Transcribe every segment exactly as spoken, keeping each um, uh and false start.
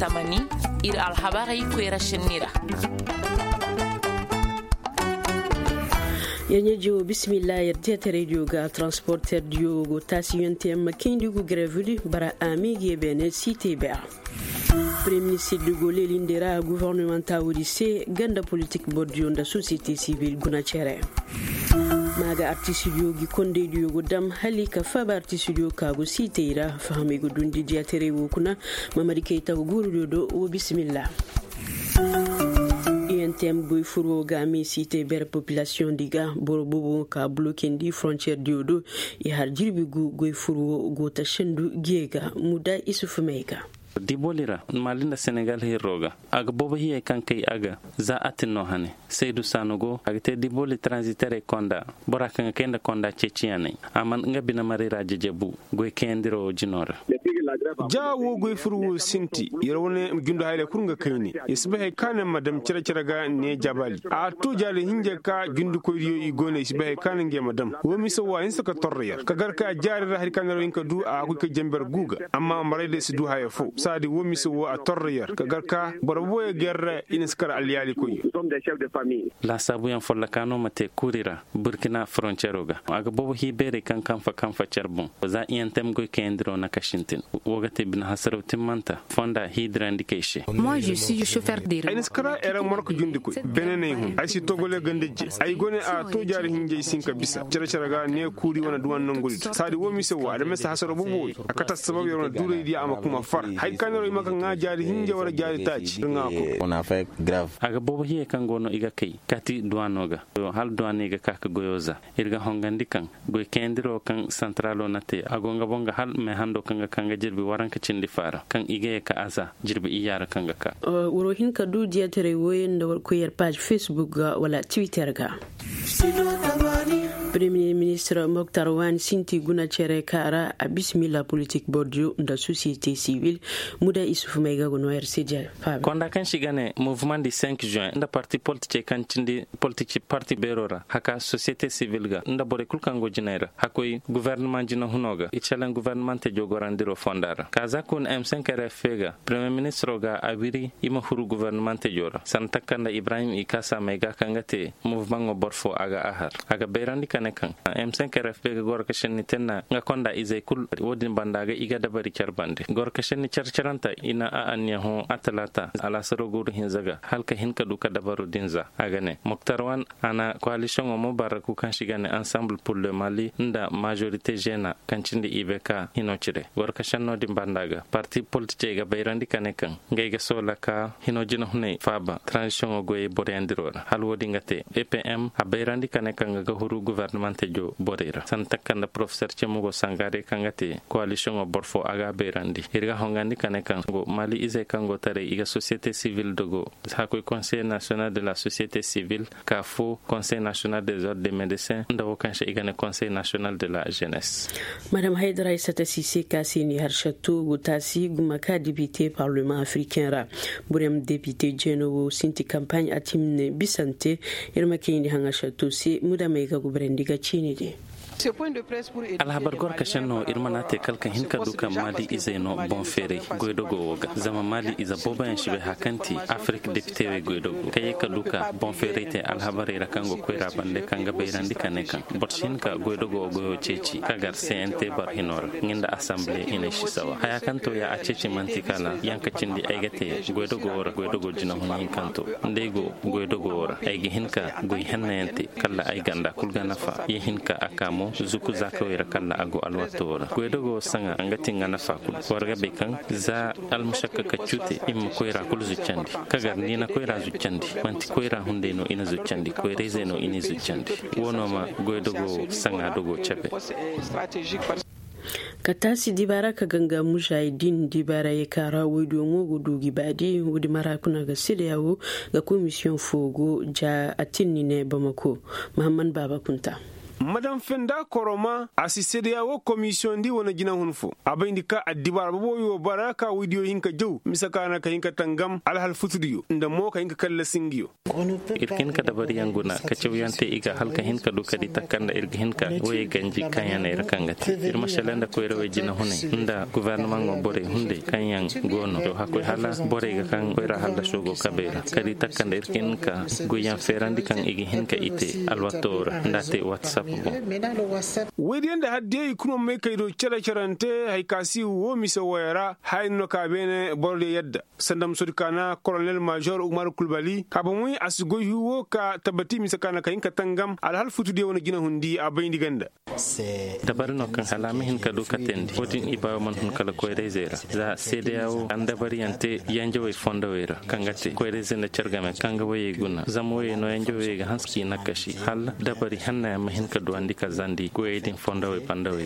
tamani ir alhabari kwera shenira. Yanya jiwo bismillah yarjeta radio ga transporter diogo tasiyante makindi gu grevudi bara amigi bene cité ba. Premier ministre de Gaulle lindera gouvernemental odissé ganda politique bordio da société civile gunachere. Maga artisudio gi konde diogo dam halika faba artisudio kago cité fahami go dundi diatere wo kuna mamadi keita guru do o bismillah. Tem boy furo gami cité ber population diga borobobo ka bloquendi frontière diodo e har jirbi gu goy furo go ta shendu giega muda isufu mega dibolira malinda Senegal hiroga aga boba hiye kankay aga za atinno hane Seydou Sanogo aga te diboli transitaire konda boraka kenda konda chechiyane aman ngabina marira jejebu goy kendiro jinora jawo goy furu sinti yerwone gindo hayle kurunga kayni isbahe kanen madam cira cira ga ne jabali a to jale hinje ka gindu ko riyo i gone isbahe kanen ge madam wo mi so wa insa ka torriya ka garka jari ra kanaro inka du a ku ka jember guga amma marede si du haye fo sadi wo mi so wa a torriya ka garka borbo e gerre iniskar aliyali ko la sabu yan folla kano mate kurira Burkina frontière ga aga bobo hibere kan kan fa kan fa cerbon za iyantem goy kendro na kashintin wogate bin hasarautin manta fonda hydra indication. Moi je suis chauffeur de ay niskara era marko jundi ko benene hu ay si togole gandeje ay gone a to jari hinje sinka bisa cere cere ga ne kuri wana duwan nan gol sadi wo mi se wa da mesa hasaro bubo akata sabab yoro dure di ama kuma far hay kanero maka nga jari hinje wara jari taci nga ko on a fait grave aga bobo hiye kan gono iga kai kati duwanoga hal duwaniga kaka goyoza irga hongandi kan goy kendiro kan centralo nate agonga bonga hal me hando kanga kanga jirbi waranka cindi fara kan ige ka aza jirbi iyara kanga ka wuro hinka du dia tere woyen da ko yer page Facebook ga wala Twitter ga Premier ministre Mokhtar Wan Sinti guna chere kara a bismillah politique bordio da société civile muda isufu mega gono R C J konda kan shigane mouvement du cinq juin nda parti politique kan cindi politique parti berora haka société civile ga nda bore kulkango jinaira hakoy gouvernement jina hunoga ichalan gouvernement te jogorandiro fondara kaza kun M cinq R F ga premier ministre ga abiri ima huru gouvernement te jora santakanda Ibrahim Ikasa mega kangate mouvement ngo borfo aga ahar aga berandi kan M cinq R F ga gorka shenni tenna nga konda izay kul wodin bandaga iga dabari charbande gorka shenni charcharanta ina a anya ho atalata ala saroguru hinzaga halka hinka duka dabaru dinza agane Mokhtar Wan ana coalition o mubaraku kan shigane ensemble pour le Mali nda majorité jena kancindi ibeka hinochire gorka shenno di bandaga parti politique ga bayrandi kanekan ngayga sola ka hinojina hune faba transition o goye boreandirora hal wodi ngate E P M a bayrandi kanekan ga huru gouvernement jo borera santakanda professeur Chemugo Sangare kangate coalition o borfo aga bayrandi irga hongandi kanekan go Mali ize kango tare iga société civile dogo hakoy conseil national de la société civile kafo conseil national des ordres des médecins ndawo kanche igane conseil national de la jeunesse. Madame Haidara Issata Sissé Kassini Harshatou Goutasi Gumaka député parlement africain ra burem député Genowo Sinti campagne atimne bisante irma kini hanga shatou si muda mega gubrendiga chini de alhabar gorka shanno irmanate kalkan hinka duka Mali izeno bonfere goydogo woga zama Mali iza boba yan shibe hakanti Afrique député we goydogo kaye ka duka bonfere te alhabare rakango koira bande kanga bayrandi kanekan botshinka goydogo goyo ceci kagar C N T bar hinora nginda assemblée ina shisawa haya kanto ya aceci mantikala yanka cindi aygate goydogo wora goydogo jina hun kanto ndego goydogo wora aygi hinka goy hennayente kala ay ganda kulgana fa ye hinka akamo zuku zaka wera kala ago alwatora goydogo sanga angati ngana fakul warga bekan za almushakka kachute im koira kul zuchandi kagar nina koira zuchandi manti koira hunde no ina zuchandi koire zeno ina zuchandi wonoma goydogo sanga dogo chabe katasi dibara ka ganga mujahidin dibara ya kara wudu ngogo dugi badi wudi marakuna ga sidiyawo ga commission fogo ja atinni ne Bamako Muhammad Baba Kunta madam fenda koroma asisedia wo commission di wona jina hunfo abayndi ka addibar bo yo baraka widiyo hinka jew misakana ka hinka tangam al hal futudiyo nda mo ka hinka kala singiyo irkin ka dabari yanguna ka cewyante iga halka hinka duka di takanda irga hinka woye ganji kanyana irkangati irma shalanda ko rewe jina hune nda gouvernement ngo bore hunde kanyang gono do hakoy hala bore ga kan koyra halda shogo kabera kadi takanda irkin ka goyan ferandi kan igi hinka ite alwatora ndate whatsapp bo wediyanda hadde kuno me kaydo cera cerante hay kasi wo miso wayara hayno ka bene borde yadda sandam sudkana colonel major Umar Kulbali kabamui asgoy huwo ka tabati misakana kayin katangam al hal futu de wona gina hundi abayndi ganda dabarno kan halama hin kadu katendi odin ibaw man hun kala koy rezera za cdao anda variante yanjo way fonda wera kangate koy rezena cergame kanga waye guna zamoye no yanjo way ga hanski nakashi hal dabari hanna ma hin kadu andi kazandi koy din fonda way panda way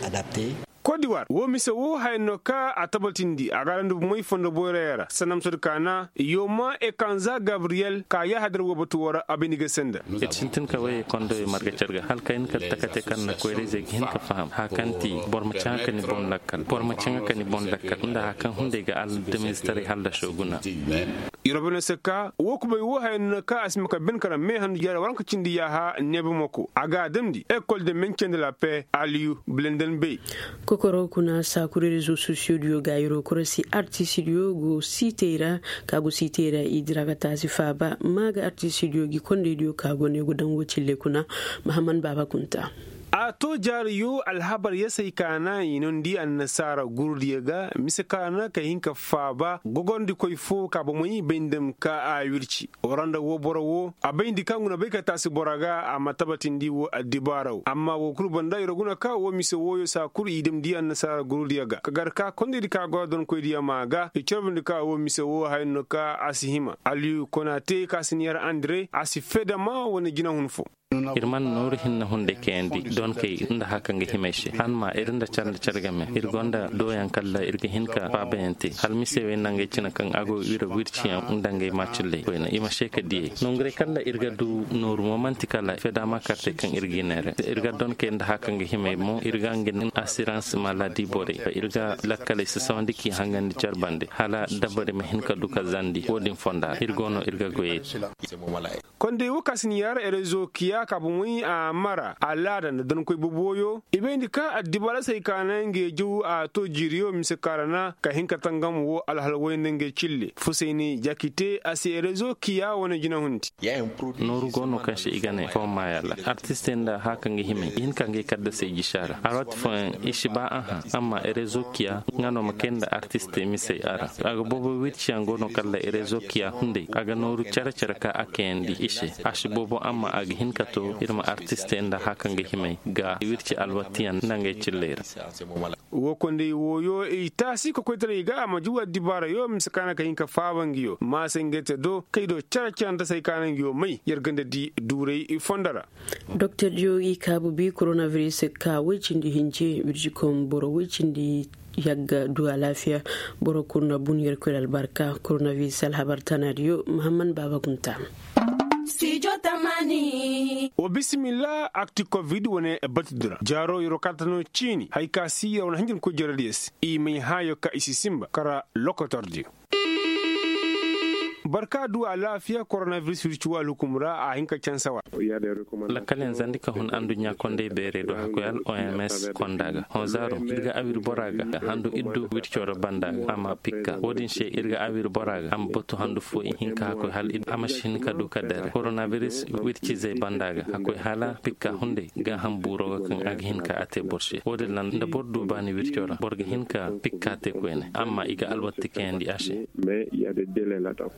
Côte d'Ivoire wo mise wo hayno ka atabaltindi agarandu moy fondo boyera sanam sudkana yoma e kanza Gabriel ka ya hadar wo batu wara abiniga senda et sintin ka way kondo e marga cerga hal kayin ka takate kan na koy reze hin ka faham hakanti borma chanka ni bon lakkal borma chanka ni bon lakkal nda hakan hunde ga al de ministeri halda shoguna irobene seka wo ko bay wo hayno ka asmaka ben kara me han yara waranka cindi ya ha nebe moko aga demdi école de maintien de la paix Aliou Blenden Bey kokoro kuna sakure réseaux sociaux dio gairo kurasi artiste dio go sitera kago sitera idragata sifaba maga artiste dio gi konde dio kago ne go dango cille kuna Muhammad Baba Kunta a to jariyo alhabar ya sai kana yinon di an nasara gurdiyaga misakana ka hinka faba gogondi koy fo ka bo moyi bendem ka a wirci oranda wo borowo a bendi kanguna be ka tasi boraga a matabatin di wo adibaraw amma wo kurbanda iroguna ka wo mise woyo sa kur idem di an nasara gurdiyaga ka garka kondi di ka godon koy di maga e chorbindi ka wo mise wo hayno ka asihima Aliou Konate ka senior Andre asi fedama woni gina hunfo irman nur hinna hunde kendi don kay nda hakanga himeshe hanma irinda charle chargame irgonda doyan kala irga hinka babenti halmise we nange cina kan ago wira wirciya ndange machille koyna ima sheka die nongre kala irga du nur momenti kala fedama karte kan irginere irga don kay nda hakanga hime mo irga ngin assurance maladie bore irga lakkale se sawndiki hangandi charbande hala dabare me hinka duka zandi wodin fonda irgono irga goye konde wukasin yara erezo kiya kabumui a mara alada na dan koy boboyo ibendi ka adibala sai kana nge ju a to jiriyo misekarana ka hinka tangam wo alhalwoy nge chille fusaini jakite asi erezo kiya wona jina hunti noru gono kashi igane fo mayala artiste nda hakange hime hinka nge kadda sai gishara arot fo ishiba aha amma erezo kiya ngano makenda artiste mise ara aga bobo witchi ngono kala erezo kiya hunde aga noru chara chara ka akendi ishe ashi bobo amma aga hinka to irma artiste nda hakange hime ga wirci alwatiyan nange chillera wo konde woyo e tasi ko koytere ga majuwa dibara yo misakana ka hinka fabangiyo ma sengete do kaydo charachanda sai kanangiyo mai yergande di dure fondara Docteur Jogi Kabubi coronavirus ka wicindi hinje wirjikom boro wicindi yagga duwa lafiya boro kurna buniyar kulal barka coronavirus alhabartanariyo Muhammad Baba Kunta Studio Tamani. O bismillah akti covid wone batidra jaro yoro katano chini haika siya wana hanjin ko jeradies i mai hayo ka isi simba kara lokotordi barka duwa lafiya coronavirus virtual hukumra a hinka can sawa lakalen zandika hun andu nya konde bere do hakoyal O M S kondaga hozaro irga awir boraga handu iddu virtual bandaga ama pikka wodin she irga awir boraga am botu handu fo hinka hakoy hal id amashin ka do kadare coronavirus virti ze bandaga hakoy hala pikka hunde ga hamburo kan ag hinka ate borshe wodin nan da bordu bani virtual borga hinka pikka te koene amma iga albatti kendi ashe mais il y a des délais là-dedans.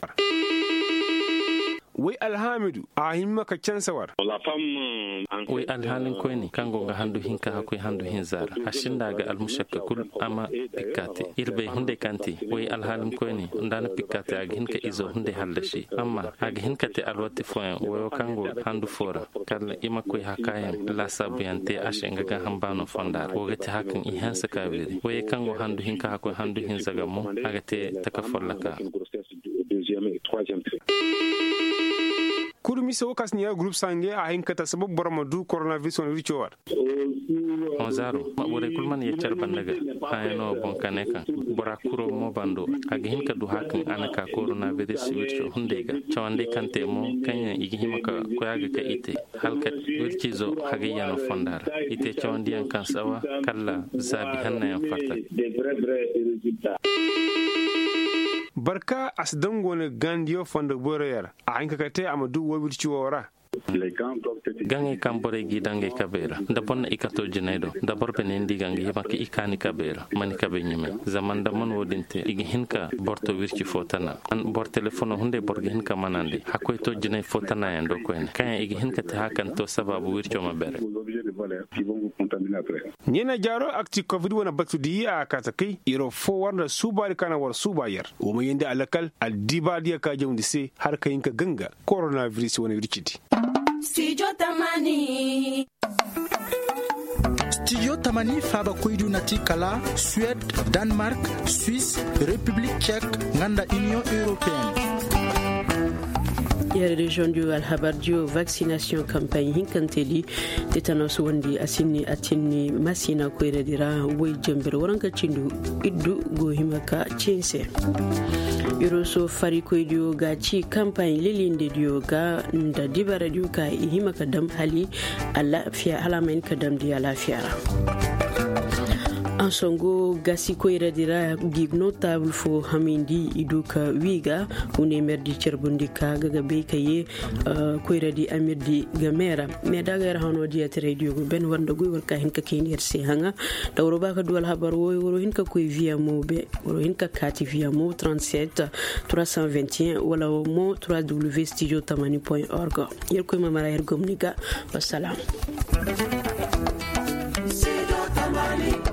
wai alhamidu a himma ka can sawar wai alhalin koyni kango ga handu hinka hakoy handu hinzara ashinda ga almushakka kul ama pikkate irbe hunde kanti wai alhalin koyni ndana pikkate ag hinka izo hunde haldashi amma ag hinka te alwati foyen wayo kango handu fora kala ima koy hakayen la sabuyante ashenga ga hambano fondar wogati hakan i hansa kabiri wai kango handu hinka hakoy handu hinzaga mo agate takafollaka kur gumi so kas ni group sange a hin kata sabab borama du coronavirus on richo war on zaro ma bore kulman ye char bandaga ayno bon kaneka bora kuro mo bando agi hin ka du hakin anaka coronavirus richo hundega chawande kante mo kanya igi himaka ko yaga ka ite halkat wirchizo hagi yano fondar ite chawandi an kansawa kala zabi hanna yan farta barka asdango ne gandio fonda borayar a hanka kate amadu wobirci wora gange kambore gi dange kabera da bonna ikato jinaido da borbe ne ndi gange yabaki ikani kabera mani kabe nyime zaman da mon wodinte igi hinka borto wirci fotana an bor telefono hunde borge hinka manande hakoy to jinay fotana yando ko en kan igi hinka ta hakan to sababu wirci ma bere nyena jaro akti covid wana batudi a katakai iro fo wanda subari kana war subayar o mo yende alakal al dibadiya ka jawndi se har kayinka ganga coronavirus wona wirciti Studio Tamani. Studio Tamani faba koydu nati kala Suède, Danemark, Suisse, République tchèque, nganda Union européenne. Yare région du Alhabardio vaccination campagne hinkanteli tétanos wandi asini atini masina ko redira way jambere waranka cindu iddu go himaka cinse Iroso fariko idio ga ci campagne lilinde dio ga nda dibara dio ka himaka dam hali ala fiya halamain kadam dia lafiya Ansongo gasi ko iradira gig notable fo hamindi iduka wiga une merdi cerbundi ka gaga be kaye ko iradi amirdi gamera me daga hano dia radio go ben wanda go wal ka hin ka kinir se hanga dawro ba ka dual habar wo woro hin ka ko via mo be woro hin ka kati via mo trente-sept trois cent vingt et un wala mo w w w point studio tamani point org yel ko mamara er gomniga wassalam Studio Tamani